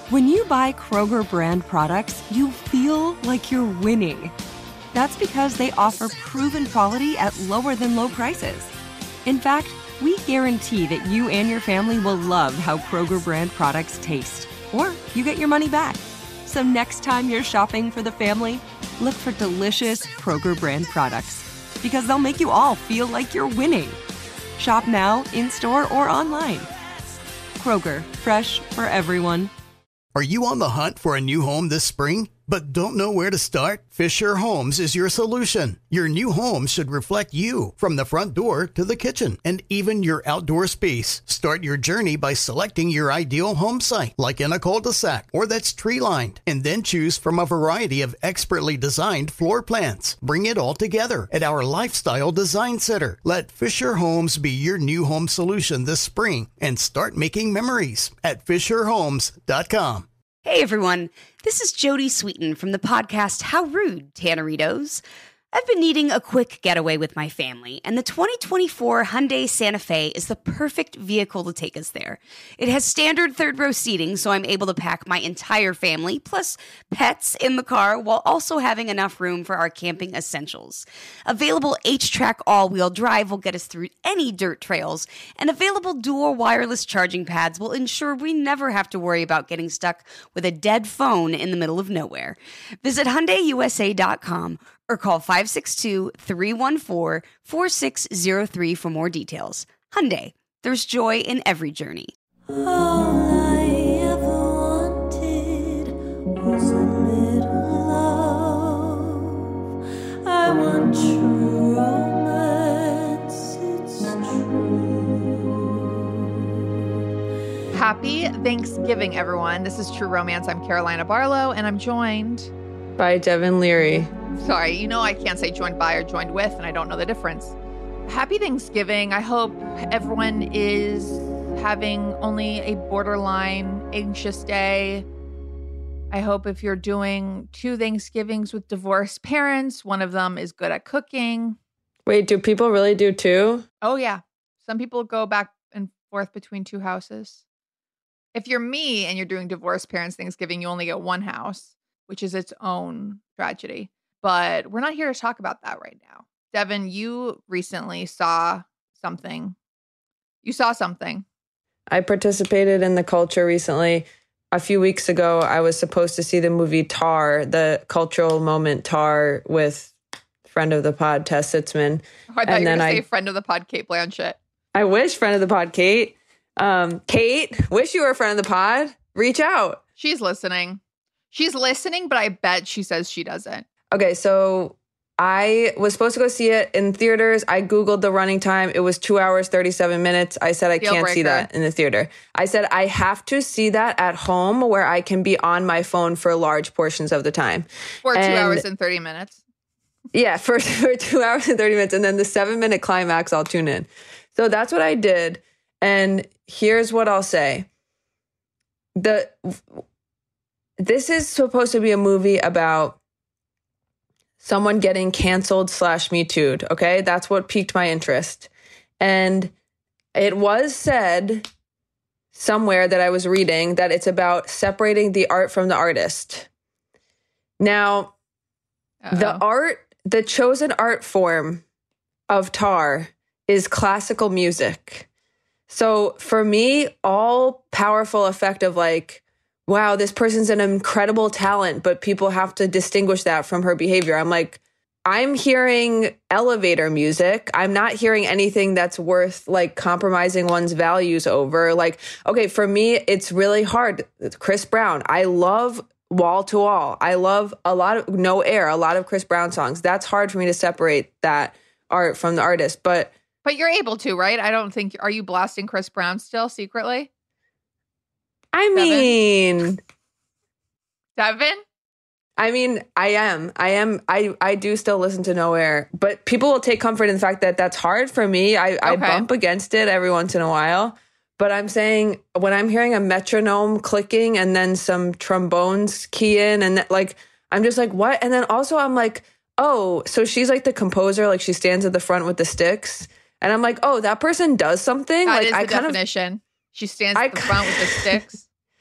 When you buy Kroger brand products, you feel like you're winning. That's because they offer proven quality at lower than low prices. In fact, we guarantee that you and your family will love how Kroger brand products taste, or you get your money back. So next time you're shopping for the family, look for delicious Kroger brand products, because they'll make you all feel like you're winning. Shop now, in-store, or online. Kroger, fresh for everyone. Are you on the hunt for a new home this spring, but don't know where to start? Fisher Homes is your solution. Your new home should reflect you, from the front door to the kitchen and even your outdoor space. Start your journey by selecting your ideal home site, like in a cul-de-sac or that's tree-lined, and then choose from a variety of expertly designed floor plans. Bring it all together at our Lifestyle Design Center. Let Fisher Homes be your new home solution this spring and start making memories at FisherHomes.com. Hey everyone, this is Jody Sweeten from the podcast How Rude, Tanneritos. I've been needing a quick getaway with my family, and the 2024 Hyundai Santa Fe is the perfect vehicle to take us there. It has standard third-row seating, so I'm able to pack my entire family, plus pets, in the car, while also having enough room for our camping essentials. Available H-Track all-wheel drive will get us through any dirt trails, and available dual wireless charging pads will ensure we never have to worry about getting stuck with a dead phone in the middle of nowhere. Visit HyundaiUSA.com or call 562-314-4603 for more details. Hyundai, there's joy in every journey. All I ever wanted was a little love. I want true romance, it's true. Happy Thanksgiving, everyone. This is True Romance. I'm Carolina Barlow, and I'm joined by Devin Leary. Sorry, you know I can't say joined by or joined with, and I don't know the difference. Happy Thanksgiving. I hope everyone is having only a borderline anxious day. I hope if you're doing 2 Thanksgivings with divorced parents, one of them is good at cooking. Wait, do people really do 2? Oh, yeah. Some people go back and forth between 2 houses. If you're me and you're doing divorced parents Thanksgiving, you only get 1 house, which is its own tragedy. But we're not here to talk about that right now. Devin, you recently saw something. You saw something. I participated in the culture recently. A few weeks ago, I was supposed to see the movie Tar, the cultural moment Tar, with friend of the pod, Tess Sitzman. I thought you were going to say friend of the pod, Cate Blanchett. I wish friend of the pod, Kate. Kate, wish you were a friend of the pod. Reach out. She's listening. She's listening, but I bet she says she doesn't. Okay, so I was supposed to go see it in theaters. I Googled the running time. It was 2 hours, 37 minutes. I said I can't see that in the theater. I said I have to see that at home where I can be on my phone for large portions of the time. For 2 hours and 30 minutes. Yeah, for 2 hours and 30 minutes. And then the 7-minute climax, I'll tune in. So that's what I did. And here's what I'll say. This is supposed to be a movie about someone getting canceled / Me Too'd, okay? That's what piqued my interest. And it was said somewhere that I was reading that it's about separating the art from the artist. Now, the chosen art form of Tar is classical music. So for me, all powerful effect of like, wow, this person's an incredible talent, but people have to distinguish that from her behavior. I'm like, I'm hearing elevator music. I'm not hearing anything that's worth like compromising one's values over. Like, okay, for me, it's really hard. Chris Brown, I love Wall to Wall. I love a lot of No Air, a lot of Chris Brown songs. That's hard for me to separate that art from the artist. But you're able to, right? I don't think, are you blasting Chris Brown still secretly? I mean, Devin? I mean, I am. I do still listen to No Air, but people will take comfort in the fact that that's hard for me. I bump against it every once in a while. But I'm saying when I'm hearing a metronome clicking and then some trombones key in and like, I'm just like, what? And then also I'm like, oh, so she's like the composer, like she stands at the front with the sticks. And I'm like, oh, that person does something. That like is the definition. She stands at the front with the sticks.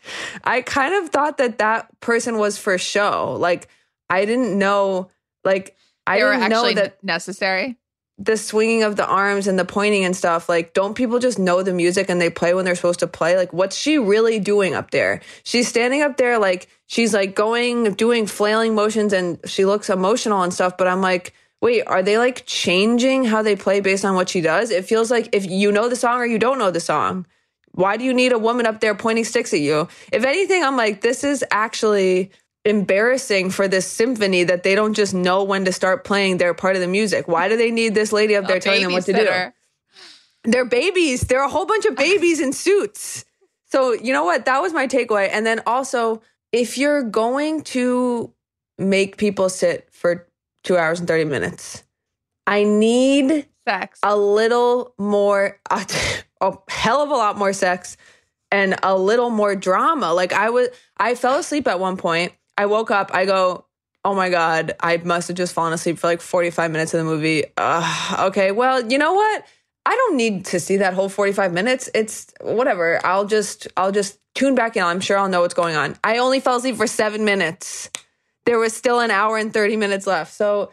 I kind of thought that person was for show. Like, I didn't know, like, I They were didn't know actually that necessary. the swinging of the arms and the pointing and stuff, like, don't people just know the music and they play when they're supposed to play? Like, what's she really doing up there? She's standing up there, like, she's like doing flailing motions and she looks emotional and stuff. But I'm like, wait, are they like changing how they play based on what she does? It feels like if you know the song or you don't know the song, why do you need a woman up there pointing sticks at you? If anything, I'm like, this is actually embarrassing for this symphony that they don't just know when to start playing their part of the music. Why do they need this lady up there telling them what to do? They're babies. They're a whole bunch of babies in suits. So you know what? That was my takeaway. And then also, if you're going to make people sit for 2 hours and 30 minutes, I need Sex. a little more, a hell of a lot more sex and a little more drama. Like I fell asleep at one point. I woke up, I go, oh my God, I must have just fallen asleep for like 45 minutes of the movie. Okay, well, you know what? I don't need to see that whole 45 minutes. It's whatever. I'll just tune back in. I'm sure I'll know what's going on. I only fell asleep for 7 minutes. There was still an hour and 30 minutes left. So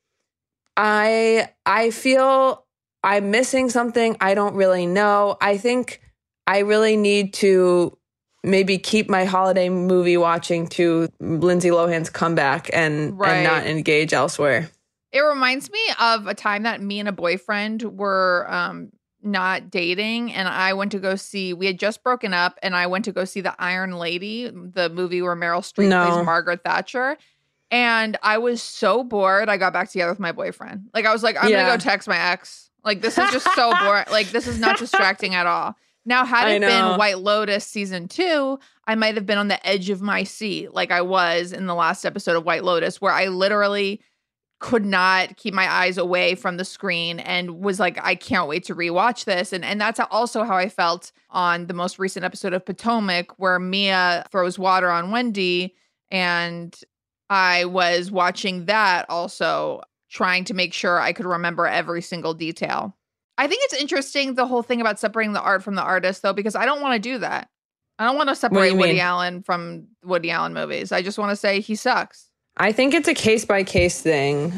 I feel I'm missing something. I don't really know. I think I really need to maybe keep my holiday movie watching to Lindsay Lohan's comeback and not engage elsewhere. It reminds me of a time that me and a boyfriend were not dating, and I went to go see, we had just broken up, and I went to go see The Iron Lady, the movie where Meryl Streep plays Margaret Thatcher. And I was so bored, I got back together with my boyfriend. Like, I was like, I'm going to go text my ex. Like, this is just so boring. Like, this is not distracting at all. Now, had it been White Lotus season 2, I might have been on the edge of my seat like I was in the last episode of White Lotus, where I literally could not keep my eyes away from the screen and was like, I can't wait to rewatch this. And that's also how I felt on the most recent episode of Potomac, where Mia throws water on Wendy. And I was watching that also, trying to make sure I could remember every single detail. I think it's interesting, the whole thing about separating the art from the artist, though, because I don't want to do that. I don't want to separate Woody Allen from Woody Allen movies. I just want to say he sucks. I think it's a case-by-case thing.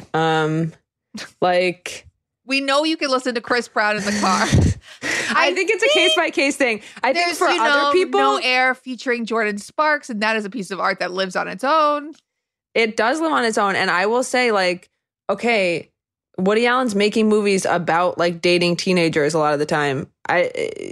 Like, we know you can listen to Chris Pratt in the car. I think it's a case-by-case thing. I think for other people, No Air featuring Jordan Sparks, and that is a piece of art that lives on its own. It does live on its own. And I will say, like, okay, Woody Allen's making movies about like dating teenagers a lot of the time. I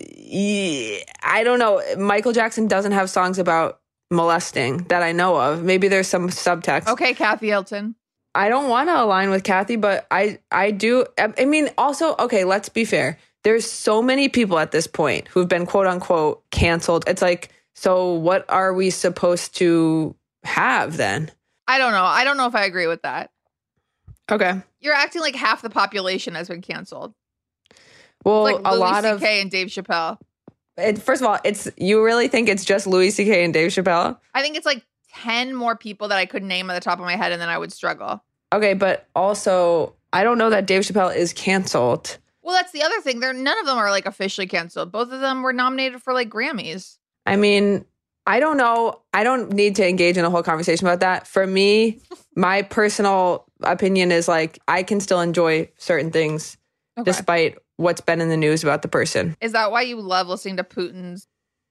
don't know. Michael Jackson doesn't have songs about molesting that I know of. Maybe there's some subtext. Okay, Kathy Hilton. I don't want to align with Kathy, but I do. I mean, also, okay, let's be fair. There's so many people at this point who've been quote unquote canceled. It's like, so what are we supposed to have then? I don't know. I don't know if I agree with that. Okay. You're acting like half the population has been canceled. Well, it's like a Louis lot C.K. of and Dave Chappelle. First of all, you really think it's just Louis C.K. and Dave Chappelle? I think it's like 10 more people that I could name at the top of my head, and then I would struggle. Okay, but also, I don't know that Dave Chappelle is canceled. Well, that's the other thing. None of them are like officially canceled. Both of them were nominated for like Grammys. I mean, I don't know. I don't need to engage in a whole conversation about that. For me, my personal opinion is like, I can still enjoy certain things despite what's been in the news about the person. Is that why you love listening to Putin's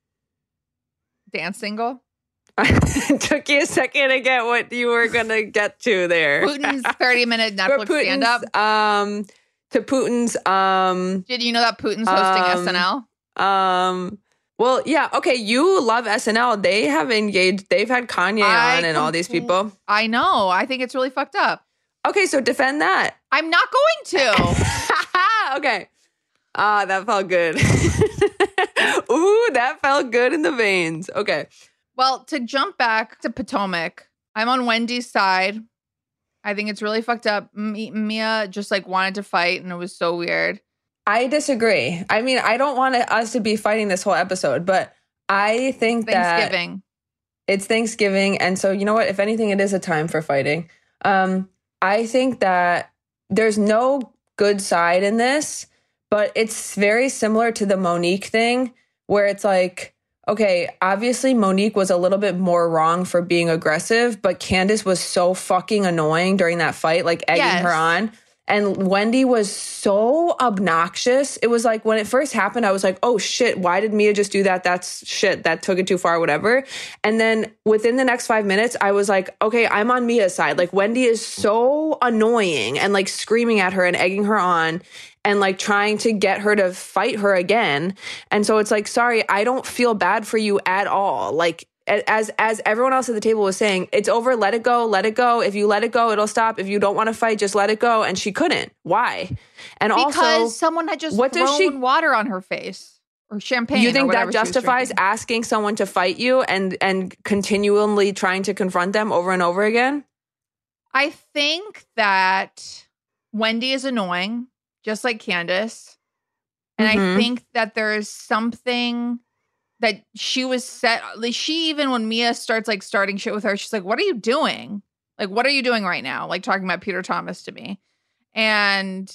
dance single? It took you a second to get what you were going to get to there. Putin's 30-minute Netflix stand-up. To Putin's... Did you know that Putin's hosting SNL? Well, yeah. Okay. You love SNL. They have engaged. They've had Kanye on and all these people. I know. I think it's really fucked up. Okay. So defend that. I'm not going to. Okay. That felt good. Ooh, that felt good in the veins. Okay. Well, to jump back to Potomac, I'm on Wendy's side. I think it's really fucked up. Mia just like wanted to fight, and it was so weird. I disagree. I mean, I don't want us to be fighting this whole episode, but I think that it's Thanksgiving. And so, you know what? If anything, it is a time for fighting. I think that there's no good side in this, but it's very similar to the Monique thing where it's like, okay, obviously Monique was a little bit more wrong for being aggressive, but Candace was so fucking annoying during that fight, like egging her on. And Wendy was so obnoxious. It was like when it first happened, I was like, oh shit, why did Mia just do that? That's shit. That took it too far, whatever. And then within the next 5 minutes, I was like, okay, I'm on Mia's side. Like Wendy is so annoying and like screaming at her and egging her on and like trying to get her to fight her again. And so it's like, sorry, I don't feel bad for you at all. Like, as everyone else at the table was saying, it's over, let it go, let it go. If you let it go, it'll stop. If you don't want to fight, just let it go. And she couldn't. Why? And because also, someone had just thrown water on her face or champagne. You think or that justifies asking someone to fight you and continually trying to confront them over and over again? I think that Wendy is annoying, just like Candace. And I think that there is something that she was set. Like she, even when Mia starts like starting shit with her, she's like, what are you doing? Like, what are you doing right now? Like talking about Peter Thomas to me. And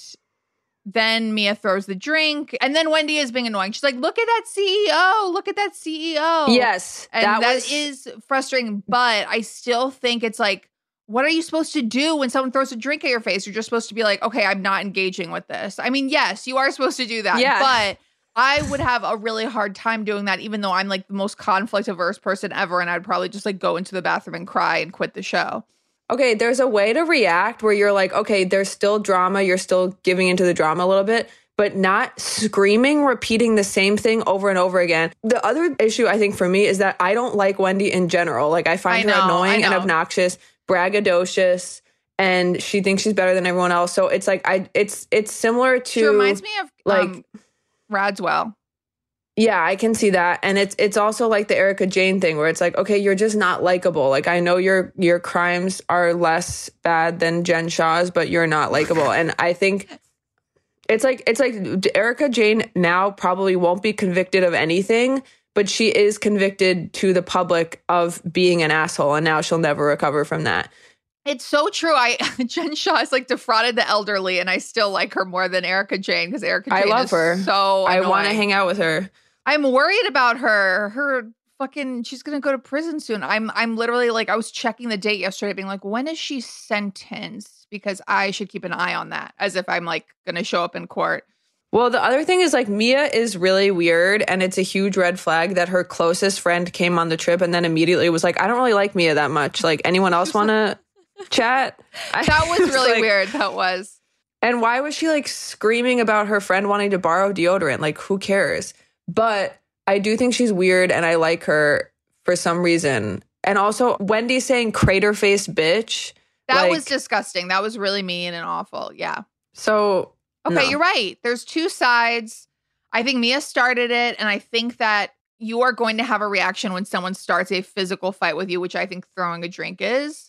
then Mia throws the drink. And then Wendy is being annoying. She's like, look at that CEO. Look at that CEO. Yes. And that is frustrating. But I still think it's like, what are you supposed to do when someone throws a drink at your face? You're just supposed to be like, okay, I'm not engaging with this. I mean, yes, you are supposed to do that. Yeah. But I would have a really hard time doing that, even though I'm like the most conflict averse person ever. And I'd probably just like go into the bathroom and cry and quit the show. Okay, there's a way to react where you're like, okay, there's still drama. You're still giving into the drama a little bit, but not screaming, repeating the same thing over and over again. The other issue I think for me is that I don't like Wendy in general. Like I find her annoying and obnoxious, braggadocious, and she thinks she's better than everyone else. So it's like it's similar to. She reminds me of like Radswell. Yeah, I can see that. And it's also like the Erica Jane thing where it's like, okay, you're just not likable. Like I know your crimes are less bad than Jen Shah's, but you're not likable. And I think it's like Erica Jane now probably won't be convicted of anything, but she is convicted to the public of being an asshole, and now she'll never recover from that. It's so true. Jen Shah has like defrauded the elderly, and I still like her more than Erica Jane because Erica Jane I love her. So annoying. I want to hang out with her. I'm worried about her. Her fucking, she's gonna go to prison soon. I'm literally like, I was checking the date yesterday, being like, when is she sentenced? Because I should keep an eye on that, as if I'm like gonna show up in court. Well, the other thing is like Mia is really weird, and it's a huge red flag that her closest friend came on the trip and then immediately was like, I don't really like Mia that much. Like, anyone else want to chat? That was really like, weird. That was. And why was she like screaming about her friend wanting to borrow deodorant? Like, who cares? But I do think she's weird, and I like her for some reason. And also, Wendy saying crater-faced bitch. That was disgusting. That was really mean and awful. Yeah. So, okay, You're right. There's two sides. I think Mia started it, and I think that you are going to have a reaction when someone starts a physical fight with you, which I think throwing a drink is.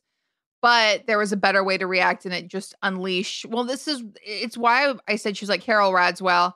But there was a better way to react, and it just unleash. Well, it's why I said she's like Carol Radswell,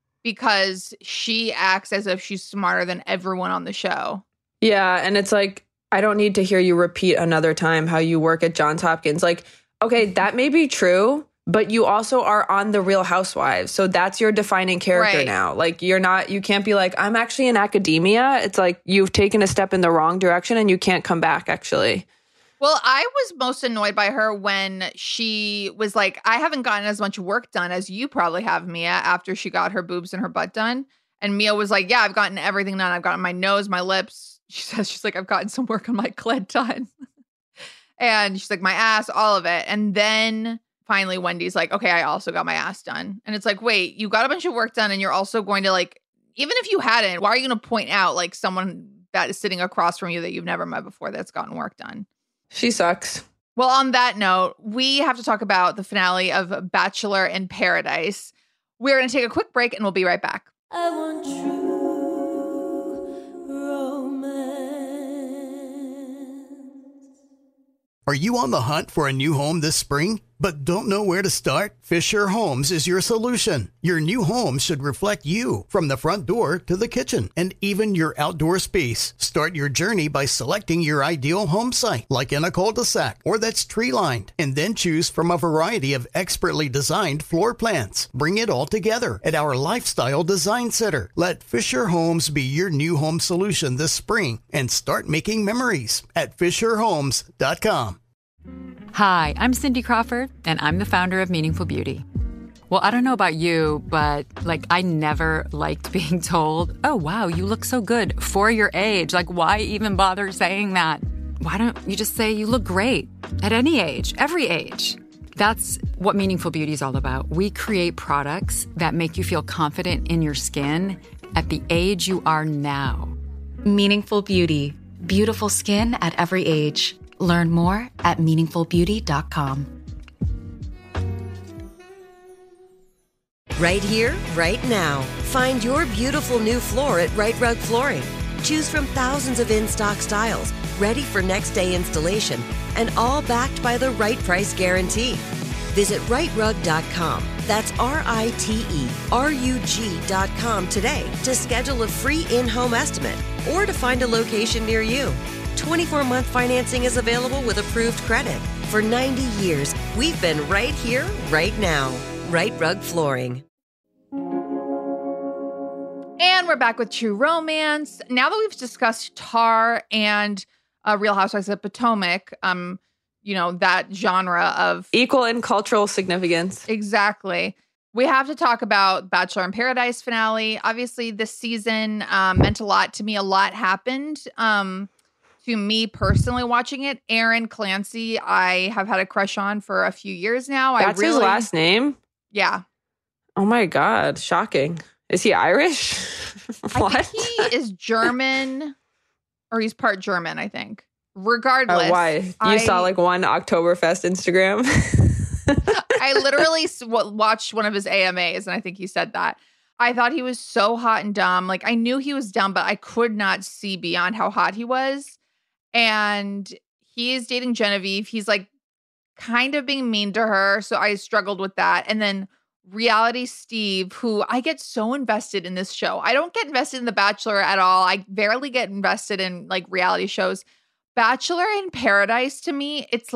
because she acts as if she's smarter than everyone on the show. Yeah, and it's like, I don't need to hear you repeat another time how you work at Johns Hopkins. Like, okay, that may be true, but you also are on The Real Housewives. So that's your defining character now. Like, you can't be like, I'm actually in academia. It's like you've taken a step in the wrong direction and you can't come back, actually. Well, I was most annoyed by her when she was like, I haven't gotten as much work done as you probably have, Mia, after she got her boobs and her butt done. And Mia was like, yeah, I've gotten everything done. I've gotten my nose, my lips. She says, she's like, I've gotten some work on my clit done. And she's like, my ass, all of it. And then finally Wendy's like, okay, I also got my ass done. And it's like, wait, you got a bunch of work done and you're also going to like, even if you hadn't, why are you going to point out like someone that is sitting across from you that you've never met before that's gotten work done? She sucks. Well, on that note, we have to talk about the finale of Bachelor in Paradise. We're going to take a quick break and we'll be right back. I want true romance. Are you on the hunt for a new home this spring? but don't know where to start? Fisher Homes is your solution. Your new home should reflect you from the front door to the kitchen and even your outdoor space. Start your journey by selecting your ideal home site, like in a cul-de-sac or that's tree-lined, and then choose from a variety of expertly designed floor plans. Bring it all together at our Lifestyle Design Center. Let Fisher Homes be your new home solution this spring and start making memories at FisherHomes.com. Hi, I'm Cindy Crawford, and I'm the founder of Meaningful Beauty. Well, I don't know about you, but I never liked being told, oh, wow, you look so good for your age. Why even bother saying that? Why don't you just say you look great at any age, every age? That's what Meaningful Beauty is all about. We create products that make you feel confident in your skin at the age you are now. Meaningful Beauty. Beautiful skin at every age. Learn more at meaningfulbeauty.com. Right here, right now. Find your beautiful new floor at Right Rug Flooring. Choose from thousands of in-stock styles, ready for next day installation, and all backed by the right price guarantee. Visit rightrug.com. That's RITERUG.com today to schedule a free in-home estimate or to find a location near you. 24-month financing is available with approved credit. For 90 years, we've been right here, right now. Right Rug Flooring. And we're back with True Romance. Now that we've discussed Tar and Real Housewives of Potomac, that genre of Equal in cultural significance. Exactly. We have to talk about Bachelor in Paradise finale. Obviously, this season meant a lot to me. A lot happened. To me personally, watching it, Aaron Clancy, I have had a crush on for a few years now. That's his last name? Yeah. Oh my God. Shocking. Is he Irish? What? I think he is German, or he's part German, I think. Regardless. Why? You saw one Oktoberfest Instagram? I literally watched one of his AMAs, and I think he said that. I thought he was so hot and dumb. I knew he was dumb, but I could not see beyond how hot he was. And he is dating Genevieve. He's kind of being mean to her. So I struggled with that. And then Reality Steve, who I get so invested in this show. I don't get invested in The Bachelor at all. I barely get invested in reality shows. Bachelor in Paradise, to me, it's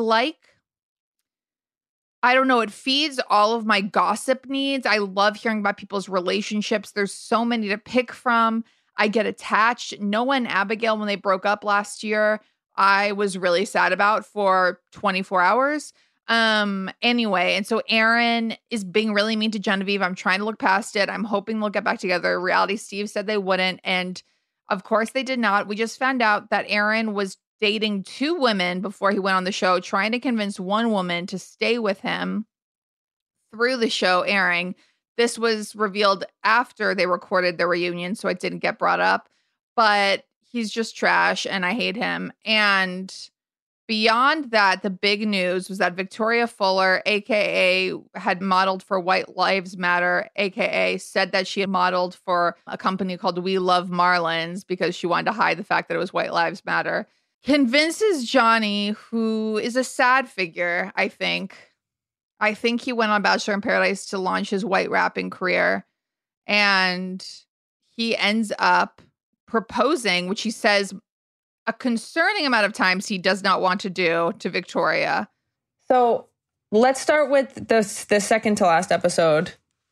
I don't know, it feeds all of my gossip needs. I love hearing about people's relationships. There's so many to pick from. I get attached. Noah and Abigail, when they broke up last year, I was really sad about for 24 hours. Anyway, and so Aaron is being really mean to Genevieve. I'm trying to look past it. I'm hoping they'll get back together. Reality Steve said they wouldn't. And of course they did not. We just found out that Aaron was dating two women before he went on the show, trying to convince one woman to stay with him through the show airing. This was revealed after they recorded their reunion, so it didn't get brought up. But he's just trash, and I hate him. And beyond that, the big news was that Victoria Fuller, a.k.a. had modeled for White Lives Matter, a.k.a. said that she had modeled for a company called We Love Marlins because she wanted to hide the fact that it was White Lives Matter. Convinces Johnny, who is a sad figure, I think. I think he went on Bachelor in Paradise to launch his white rapping career. And he ends up proposing, which he says a concerning amount of times he does not want to do, to Victoria. So let's start with the second to last episode.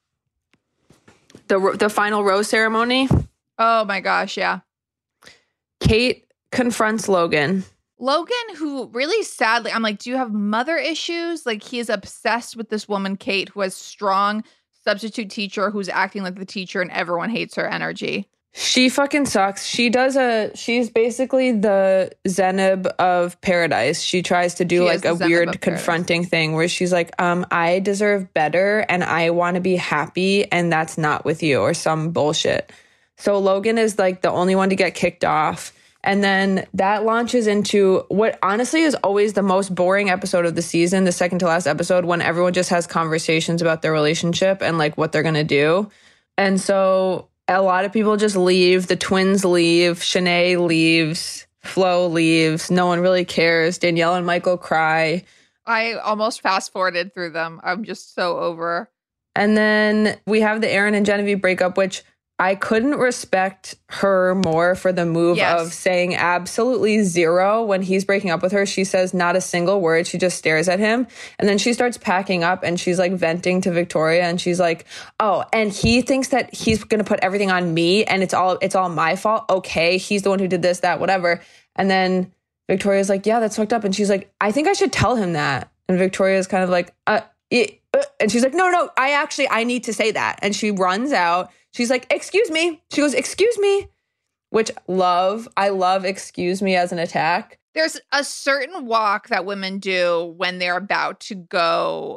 The final rose ceremony. Oh my gosh, yeah. Kate confronts Logan. Logan, who really sadly, I'm do you have mother issues? He is obsessed with this woman, Kate, who has strong substitute teacher who's acting like the teacher and everyone hates her energy. She fucking sucks. She's basically the Zenib of Paradise. She tries to do a weird confronting thing where she's I deserve better and I want to be happy and that's not with you, or some bullshit. So Logan is the only one to get kicked off. And then that launches into what honestly is always the most boring episode of the season, the second to last episode, when everyone just has conversations about their relationship and what they're going to do. And so a lot of people just leave. The twins leave. Shanae leaves. Flo leaves. No one really cares. Danielle and Michael cry. I almost fast forwarded through them. I'm just so over. And then we have the Aaron and Genevieve breakup, which I couldn't respect her more for the move of saying absolutely zero. When he's breaking up with her, she says not a single word. She just stares at him. And then she starts packing up and she's like venting to Victoria. And she's like, oh, and he thinks that he's going to put everything on me and it's all my fault. Okay, he's the one who did this, that, whatever. And then Victoria's like, yeah, that's fucked up. And she's like, I think I should tell him that. And Victoria's kind of like, and she's like, no, I need to say that. And she runs out. She's like, excuse me. She goes, excuse me, which I love excuse me as an attack. There's a certain walk that women do when they're about to go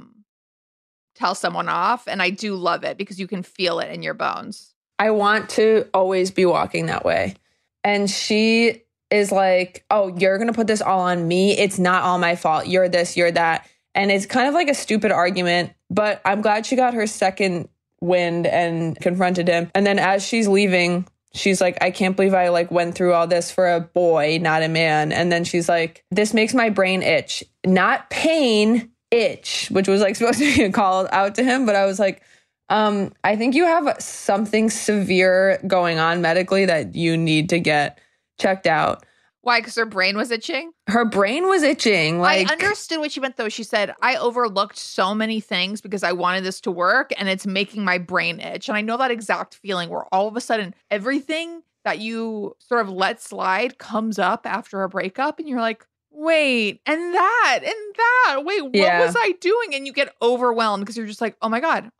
tell someone off. And I do love it because you can feel it in your bones. I want to always be walking that way. And she is like, oh, you're going to put this all on me. It's not all my fault. You're this, you're that. And it's kind of like a stupid argument, but I'm glad she got her second wind and confronted him. And then as she's leaving, she's like, I can't believe I like went through all this for a boy, not a man. And then she's like, this makes my brain itch, not pain, itch, which was like supposed to be a call out to him. But I was like, I think you have something severe going on medically that you need to get checked out. Why? Because her brain was itching? Her brain was itching. Like, I understood what she meant, though. She said, I overlooked so many things because I wanted this to work, and it's making my brain itch. And I know that exact feeling where all of a sudden everything that you sort of let slide comes up after a breakup, and you're like, wait, and that, wait, what was I doing? And you get overwhelmed because you're just like, oh my God.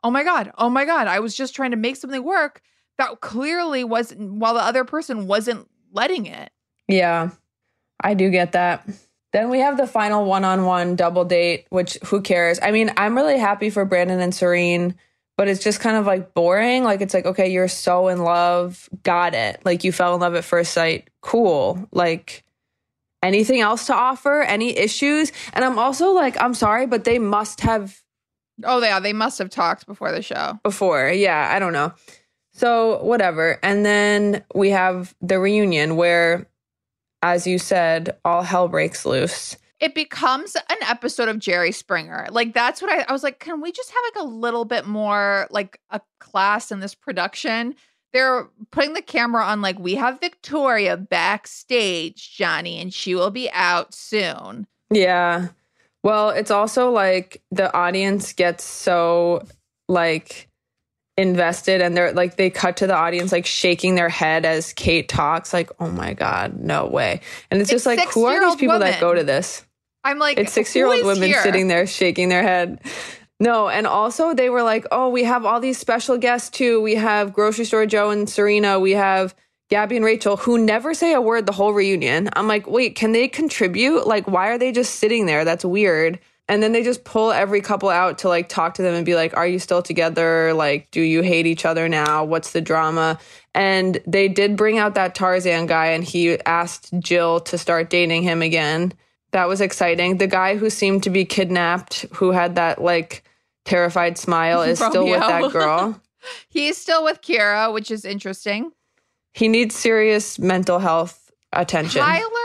I was just trying to make something work that clearly wasn't, while the other person wasn't letting it. Yeah, I do get that. Then we have the final one-on-one double date, which who cares? I mean, I'm really happy for Brandon and Serene, but it's just kind of like boring. Like, it's like, okay, you're so in love. Got it. Like, you fell in love at first sight. Cool. Like, anything else to offer? Any issues? And I'm also like, I'm sorry, but they must have. Oh, yeah, they must have talked before the show. Yeah, I don't know. So whatever. And then we have the reunion where, as you said, all hell breaks loose. It becomes an episode of Jerry Springer. Like, that's what I was like, can we just have like a little bit more like a class in this production? They're putting the camera on like, we have Victoria backstage, Johnny, and she will be out soon. Yeah. Well, it's also like the audience gets so like invested and they're like, they cut to the audience like shaking their head as Kate talks like, oh my God, no way. And it's just like, who are these people that go to this? I'm like, it's 6-year-old women sitting there shaking their head. No, and also they were like, oh, we have all these special guests too. We have Grocery Store Joe and Serena. We have Gabby and Rachel, who never say a word the whole reunion. I'm like, wait, can they contribute? Like, why are they just sitting there? That's weird. And then they just pull every couple out to like talk to them and be like, are you still together? Like, do you hate each other now? What's the drama? And they did bring out that Tarzan guy and he asked Jill to start dating him again. That was exciting. The guy who seemed to be kidnapped, who had that like terrified smile, is still with that girl. He's still with Kira, which is interesting. He needs serious mental health attention.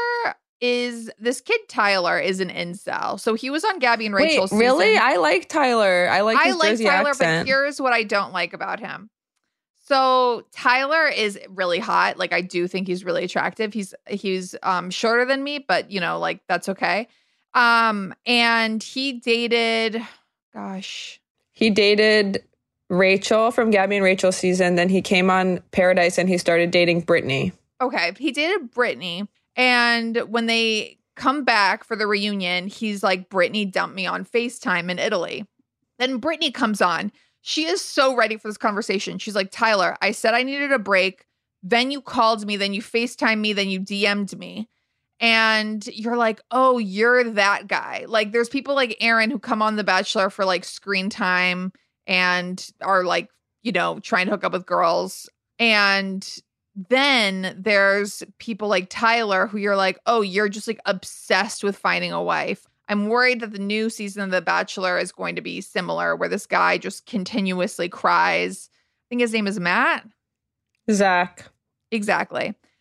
This kid Tyler is an incel. So he was on Gabby and Rachel's season. Really? I like Tyler. I like his Jersey Tyler, accent. But here's what I don't like about him. So Tyler is really hot. Like, I do think he's really attractive. He's shorter than me, but you know, like, that's okay. And he dated Rachel from Gabby and Rachel's season. Then he came on Paradise and he started dating Brittany. Okay. He dated Brittany. And when they come back for the reunion, he's like, Brittany dumped me on FaceTime in Italy. Then Brittany comes on. She is so ready for this conversation. She's like, Tyler, I said I needed a break. Then you called me. Then you FaceTimed me. Then you DM'd me. And you're like, oh, you're that guy. Like, there's people like Aaron who come on The Bachelor for like screen time and are like, you know, trying to hook up with girls. And then there's people like Tyler who you're like, oh, you're just like obsessed with finding a wife. I'm worried that the new season of The Bachelor is going to be similar, where this guy just continuously cries. I think his name is Matt. Zach. Exactly.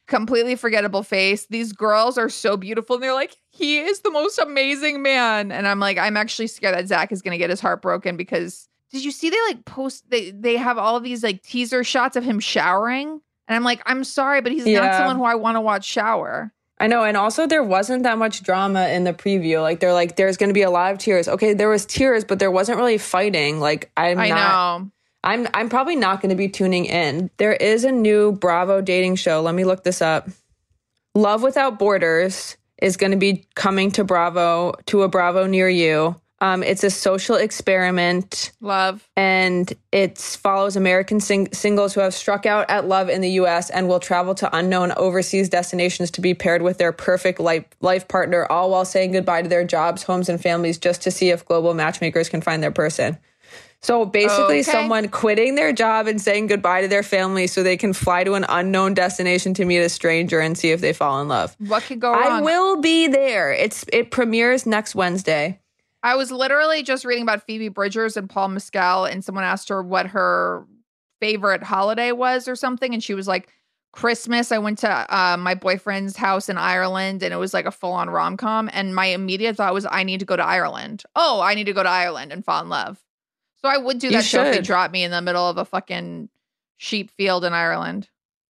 completely forgettable face. These girls are so beautiful. And they're like, he is the most amazing man. And I'm like, I'm actually scared that Zach is going to get his heart broken because did you see they like post, they have all of these like teaser shots of him showering. And I'm like, I'm sorry, but he's not someone who I want to watch shower. I know. And also there wasn't that much drama in the preview. Like they're like, there's going to be a lot of tears. Okay, there was tears, but there wasn't really fighting. Like I know. I'm probably not going to be tuning in. There is a new Bravo dating show. Let me look this up. Love Without Borders is going to be coming to a Bravo near you. It's a social experiment. Love. And it follows American singles who have struck out at love in the U.S. and will travel to unknown overseas destinations to be paired with their perfect life partner, all while saying goodbye to their jobs, homes, and families just to see if global matchmakers can find their person. So basically someone quitting their job and saying goodbye to their family so they can fly to an unknown destination to meet a stranger and see if they fall in love. What could go wrong? I will be there. It premieres next Wednesday. I was literally just reading about Phoebe Bridgers and Paul Mescal, and someone asked her what her favorite holiday was or something. And she was like, Christmas. I went to my boyfriend's house in Ireland, and it was like a full-on rom-com. And my immediate thought was, I need to go to Ireland. Oh, I need to go to Ireland and fall in love. So I would do that show if they dropped me in the middle of a fucking sheep field in Ireland.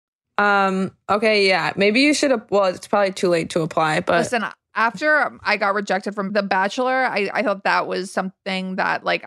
Okay, yeah. Maybe you should have, well, it's probably too late to apply, but listen, after I got rejected from The Bachelor, I thought that was something that like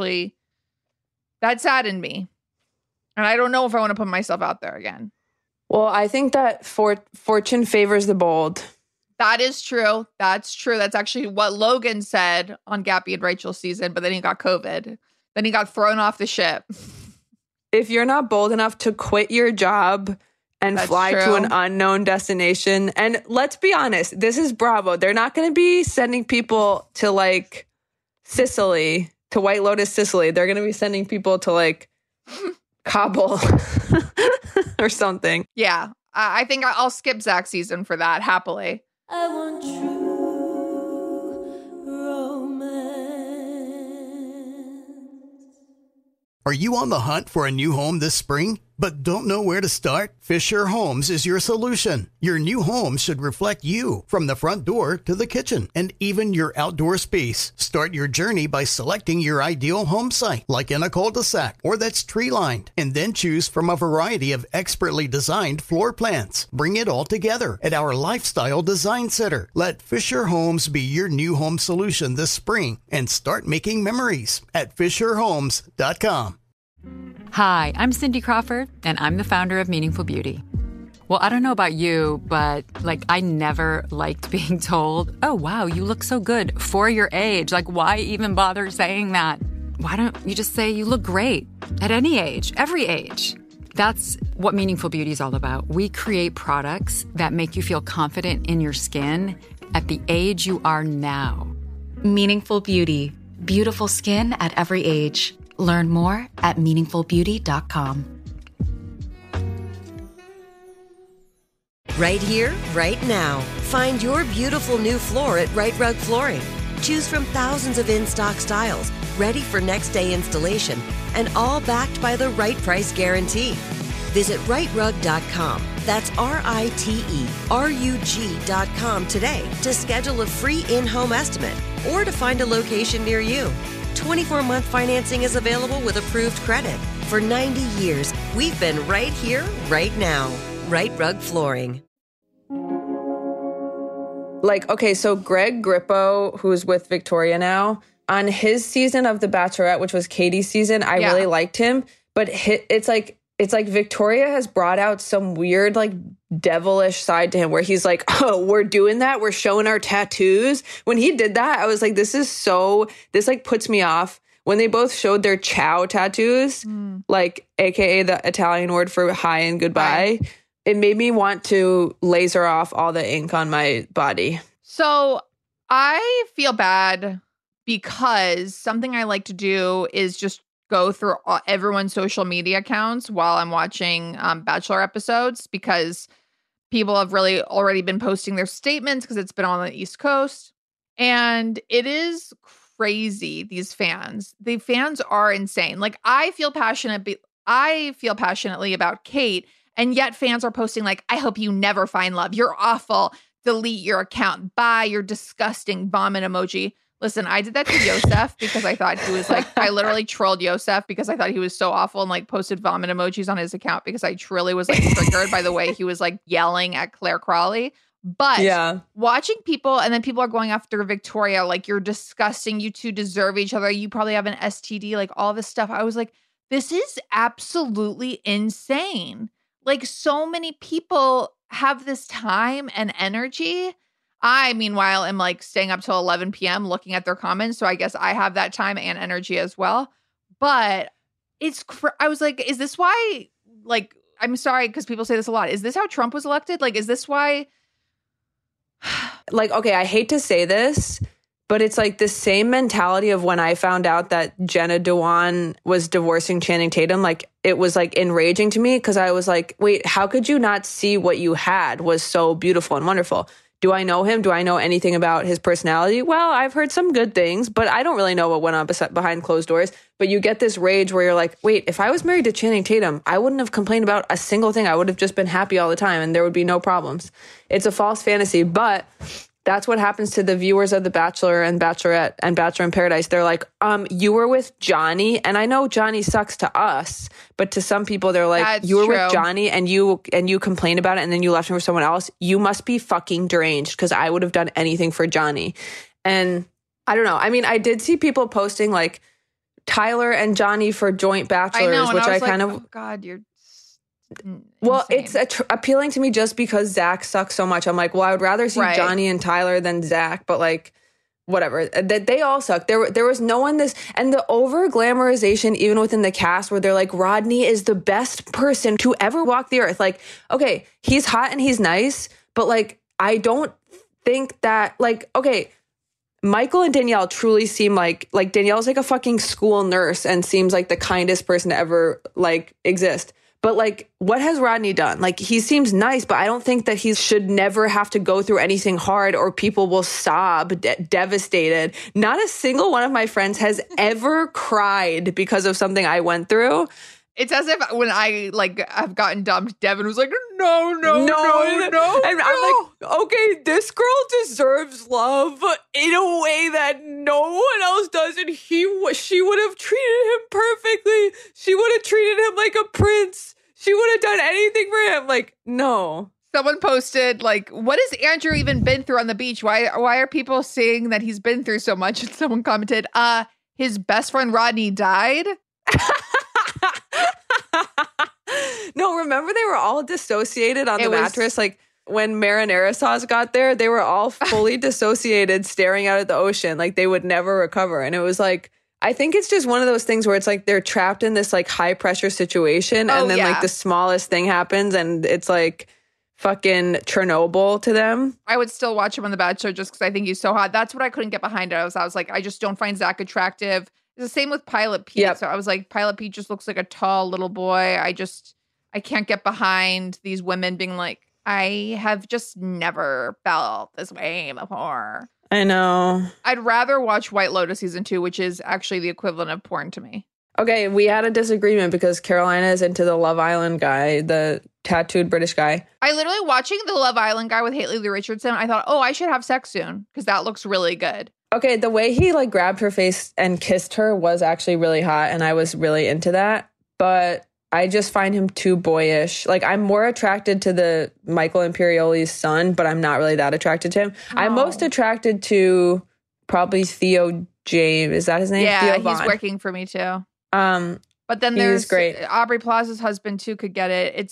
that saddened me. And I don't know if I want to put myself out there again. Well, I think that fortune favors the bold. That is true. That's true. That's actually what Logan said on Gabby and Rachel's season, but then he got COVID. Then he got thrown off the ship. If you're not bold enough to quit your job and fly to an unknown destination, and let's be honest, this is Bravo. They're not going to be sending people to like Sicily, to White Lotus, Sicily. They're going to be sending people to like Kabul or something. Yeah, I think I'll skip Zach's season for that happily. I want true romance. Are you on the hunt for a new home this spring, but don't know where to start? Fisher Homes is your solution. Your new home should reflect you, from the front door to the kitchen and even your outdoor space. Start your journey by selecting your ideal home site, like in a cul-de-sac or that's tree-lined, and then choose from a variety of expertly designed floor plans. Bring it all together at our Lifestyle Design Center. Let Fisher Homes be your new home solution this spring and start making memories at FisherHomes.com. Hi, I'm Cindy Crawford, and I'm the founder of Meaningful Beauty. Well, I don't know about you, but I never liked being told, oh, wow, you look so good for your age. Why even bother saying that? Why don't you just say you look great at any age, every age? That's what Meaningful Beauty is all about. We create products that make you feel confident in your skin at the age you are now. Meaningful Beauty. Beautiful skin at every age. Learn more at meaningfulbeauty.com. Right here, right now. Find your beautiful new floor at Right Rug Flooring. Choose from thousands of in-stock styles, ready for next day installation, and all backed by the right price guarantee. Visit rightrug.com. That's RITERUG.com today to schedule a free in-home estimate or to find a location near you. 24-month financing is available with approved credit. For 90 years, we've been right here, right now. Right Rug Flooring. So Greg Grippo, who's with Victoria now, on his season of The Bachelorette, which was Katie's season, I really liked him. But it's like Victoria has brought out some weird, devilish side to him where he's like, oh, we're doing that. We're showing our tattoos. When he did that, I was like, this puts me off. When they both showed their chow tattoos, AKA the Italian word for hi and goodbye, it made me want to laser off all the ink on my body. So I feel bad because something I like to do is just go through everyone's social media accounts while I'm watching Bachelor episodes, because people have really already been posting their statements because it's been on the East Coast. And it is crazy, these fans. The fans are insane. I feel passionately about Kate, And yet fans are posting like, I hope you never find love. You're awful. Delete your account. Bye. You're disgusting. Vomit emoji. Listen, I did that to Yosef because I thought he was like, I literally trolled Yosef because I thought he was so awful and like posted vomit emojis on his account because I truly was like triggered by the way he was like yelling at Claire Crawley. But watching people, and then people are going after Victoria, like, you're disgusting. You two deserve each other. You probably have an STD, like all this stuff. I was like, this is absolutely insane. Like, so many people have this time and energy. I, meanwhile, am like staying up till 11 p.m. looking at their comments. So I guess I have that time and energy as well. But I was like, is this why, like, I'm sorry, because people say this a lot. Is this how Trump was elected? Like, is this why? Like, okay, I hate to say this, but it's like the same mentality of when I found out that Jenna Dewan was divorcing Channing Tatum. Like, it was like enraging to me because I was like, wait, how could you not see what you had was so beautiful and wonderful? Do I know him? Do I know anything about his personality? Well, I've heard some good things, but I don't really know what went on behind closed doors. But you get this rage where you're like, wait, if I was married to Channing Tatum, I wouldn't have complained about a single thing. I would have just been happy all the time and there would be no problems. It's a false fantasy, but that's what happens to the viewers of The Bachelor and Bachelorette and Bachelor in Paradise. They're like, you were with Johnny, and I know Johnny sucks to us, but to some people they're like, that's you were true. with Johnny and you complained about it and then you left him for someone else. You must be fucking deranged because I would have done anything for Johnny. And I don't know. I mean, I did see people posting like Tyler and Johnny for joint bachelors, which I kind of, oh God, you're well, insane. it's appealing to me just because Zach sucks so much. I'm like, well, I would rather see Johnny and Tyler than Zach, but like, whatever. They all suck. There was no one this, and the over glamorization even within the cast where they're like, Rodney is the best person to ever walk the earth. Like, okay, he's hot and he's nice, but like, I don't think that, like, okay, Michael and Danielle truly seem like Danielle's like a fucking school nurse and seems like the kindest person to ever like exist. But like, what has Rodney done? Like, he seems nice, but I don't think that he should never have to go through anything hard or people will sob devastated. Not a single one of my friends has ever cried because of something I went through. It's as if when I like I've gotten dumped, Devin was like, no. And I'm like, okay, this girl deserves love in a way that no one else does, and she would have treated him perfectly. She would have treated him like a prince. She would have done anything for him. Like, no. Someone posted, like, what has Andrew even been through on the beach? Why are people saying that he's been through so much? And someone commented, his best friend Rodney died. No, remember they were all dissociated on the mattress? Like when Marinara Sauce got there, they were all fully dissociated staring out at the ocean. Like they would never recover. And it was like, I think it's just one of those things where it's like they're trapped in this like high pressure situation. And then like the smallest thing happens and it's like fucking Chernobyl to them. I would still watch him on The Bachelor just because I think he's so hot. That's what I couldn't get behind. I was like, I just don't find Zach attractive. It's the same with Pilot Pete. Yep. So I was like, Pilot Pete just looks like a tall little boy. I can't get behind these women being like, I have just never felt this way before. I know. I'd rather watch White Lotus season 2, which is actually the equivalent of porn to me. Okay, we had a disagreement because Carolina is into the Love Island guy, the tattooed British guy. I literally watching the Love Island guy with Haley Lee Richardson, I thought, oh, I should have sex soon because that looks really good. Okay, the way he like grabbed her face and kissed her was actually really hot and I was really into that. But I just find him too boyish. Like, I'm more attracted to the Michael Imperioli's son, but I'm not really that attracted to him. Oh. I'm most attracted to probably Theo James. Is that his name? Yeah, Theo Vaughn. He's working for me too. But then there's great. Aubrey Plaza's husband too could get it.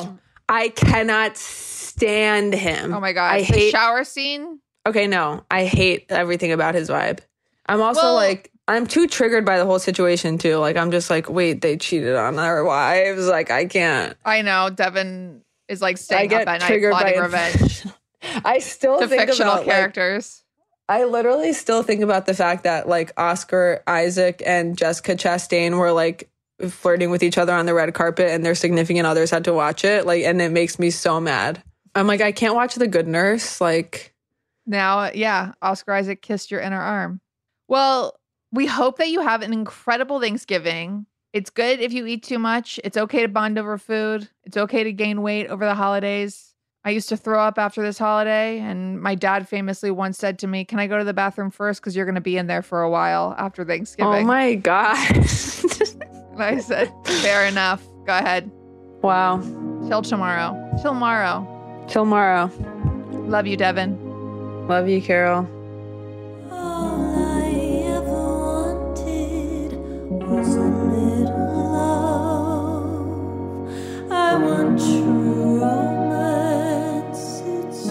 I cannot stand him. Oh my God. I the hate shower scene. Okay, no. I hate everything about his vibe. I'm also I'm too triggered by the whole situation too. Like, I'm just like, wait, they cheated on their wives. Like, I can't. I know. Devin is like staying up at night plotting revenge. I still to think fictional about characters. I literally still think about the fact that like Oscar Isaac and Jessica Chastain were like flirting with each other on the red carpet and their significant others had to watch it. Like, and it makes me so mad. I'm like, I can't watch The Good Nurse. Like, now, Oscar Isaac kissed your inner arm. Well, we hope that you have an incredible Thanksgiving. It's good if you eat too much. It's okay to bond over food. It's okay to gain weight over the holidays. I used to throw up after this holiday, and my dad famously once said to me, "Can I go to the bathroom first? Because you're going to be in there for a while after Thanksgiving." Oh my God. And I said, fair enough. Go ahead. Wow. Till tomorrow. Till tomorrow. Till tomorrow. Love you, Devin. Love you, Carol. All I ever wanted was a little love. I want true romance, it's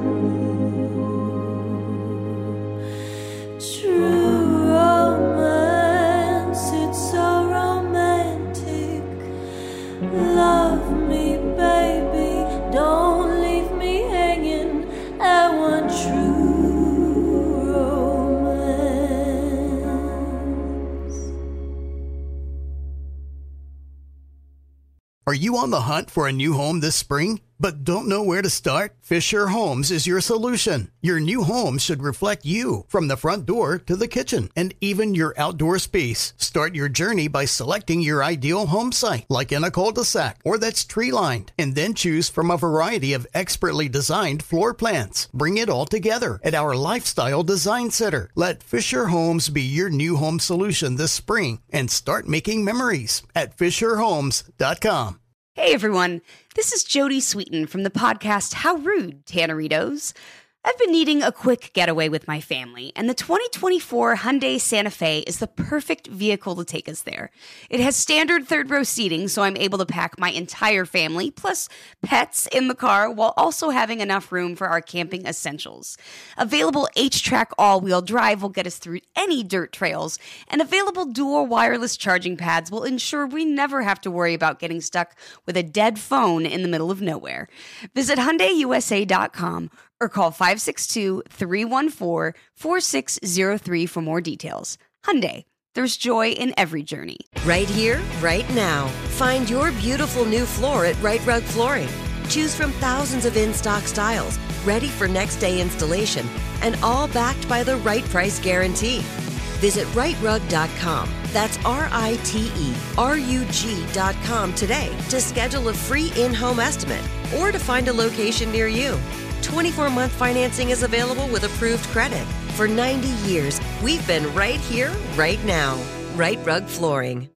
true. True romance, it's so romantic. Love me, baby, don't leave me hanging. I want true romance. Are you on the hunt for a new home this spring, but don't know where to start? Fisher Homes is your solution. Your new home should reflect you, from the front door to the kitchen, and even your outdoor space. Start your journey by selecting your ideal home site, like in a cul-de-sac or that's tree-lined, and then choose from a variety of expertly designed floor plans. Bring it all together at our Lifestyle Design Center. Let Fisher Homes be your new home solution this spring and start making memories at FisherHomes.com. Hey everyone, this is Jody Sweeten from the podcast How Rude, Tanneritos. I've been needing a quick getaway with my family, and the 2024 Hyundai Santa Fe is the perfect vehicle to take us there. It has standard third-row seating, so I'm able to pack my entire family, plus pets, in the car, while also having enough room for our camping essentials. Available H-Track all-wheel drive will get us through any dirt trails, and available dual wireless charging pads will ensure we never have to worry about getting stuck with a dead phone in the middle of nowhere. Visit HyundaiUSA.com or call 562-314-4603 for more details. Hyundai, there's joy in every journey. Right here, right now. Find your beautiful new floor at Right Rug Flooring. Choose from thousands of in-stock styles, ready for next day installation, and all backed by the right price guarantee. Visit rightrug.com. That's RITERUG.com today to schedule a free in-home estimate or to find a location near you. 24-month financing is available with approved credit. For 90 years, we've been right here, right now. Right Rug Flooring.